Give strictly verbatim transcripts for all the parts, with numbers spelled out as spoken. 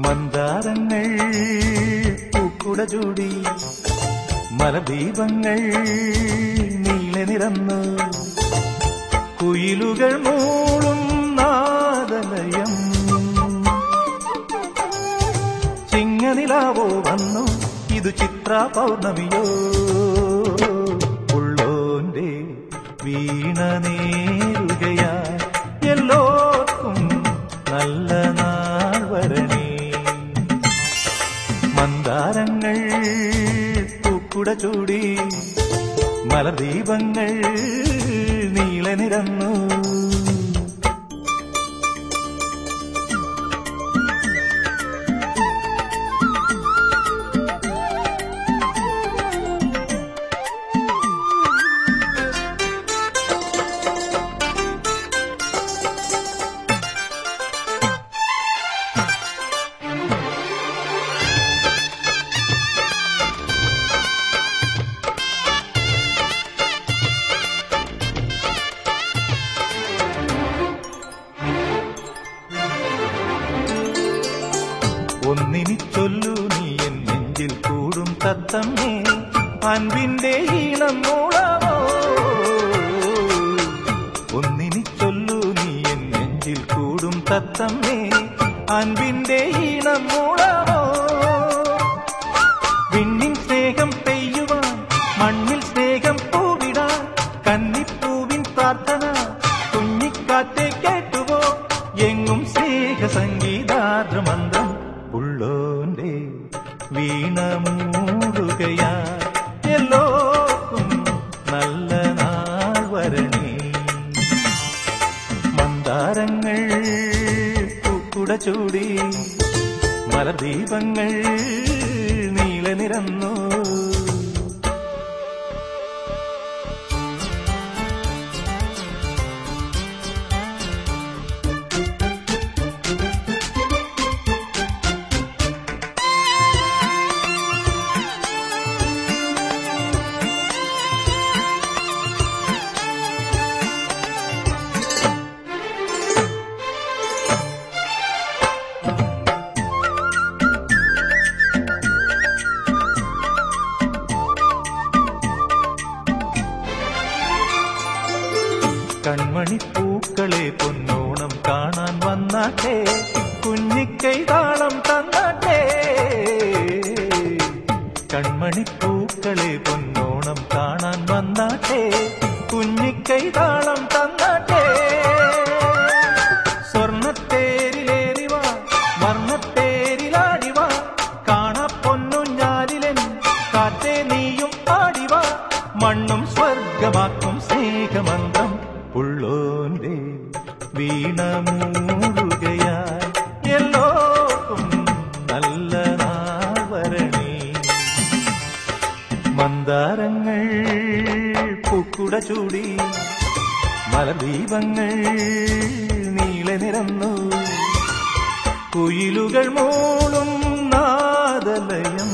മന്ദാരങ്ങൾ പൂക്കുട ചൂടി മലദീപങ്ങൾ നീളെ നിറന്നു കുയിലുകൾ മൂളും നാദലയം ചിങ്ങനിലാവോ വന്നു ഇതു ചിത്ര പൗർണമിയോ ഉള്ളോന്റെ വീണ നേരുകയാ എല്ലോർക്കും നല്ല നാൾ വരണേ മന്ദാരങ്ങൾ പൂക്കുട ചൂടി മലദീപങ്ങൾ നീളെ നിറന്നു ഒന്നിനി ചൊല്ലു നീ എൻ നെഞ്ചിൽ കൂടും തത്തമ്മേ അൻപിന്റെ ഈണം മൂളമോ ഒന്നിനി ചൊല്ലു നീ എൻ നെഞ്ചിൽ കൂടും തത്തമ്മേ അൻപിന്റെ ഈണം മൂളമോ വിണ്ണിൻ സ്നേഹം പെയ്യുവാൻ മണ്ണിൽ സ്നേഹം പൂവിടാൻ കന്നിപ്പൂവിൻ പ്രാർത്ഥന കുഞ്ഞിക്കാറ്റെ കേട്ടുവോ എങ്ങും സ്നേഹ സംഗീതാദ്രമന്ത്രം ഉള്ളോന്റെ വീണ മൂടുകയാ എല്ലോർക്കും നല്ല നാൾ വരണേ മന്ദാരങ്ങൾ പൂക്കുട ചൂടി മലദീപങ്ങൾ നീളെ നിറന്നു കൺമണിപ്പൂക്കളെ പൊന്നോണം കാണാൻ വന്നാട്ടെ കുഞ്ഞിക്കൈ താളം തന്നാട്ടെ കൺമണിപ്പൂക്കളെ പൊന്നോണം കാണാൻ വന്നാട്ടെ കുഞ്ഞിക്കൈ താളം തന്നാട്ടെ സ്വർണ്ണത്തേരിലേറിവാ വർണ്ണത്തേരിലാടിവാ കാണാ പൊന്നുഞ്ഞാലിലൻ കാറ്റേ നീയും ആടിവാ മണ്ണും സ്വർഗമാക്കും സ്നേഹമന്ത്രം ഉള്ളോന്റെ വീണ മൂടുകയായി എല്ലോർക്കും നല്ല നാൾ വരണേ മന്ദാരങ്ങൾ പൂക്കുട ചൂടി മലദീപങ്ങൾ നീളെ നിറന്നു കുയിലുകൾ മൂളും നാദലയം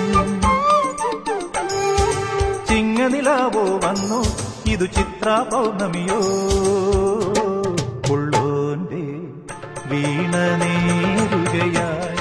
ചിങ്ങനിലാവോ വന്നു ഇതു ചിത്ര പൗർണമിയോ ഉള്ളോന്റെ വീണ നേരുകയായി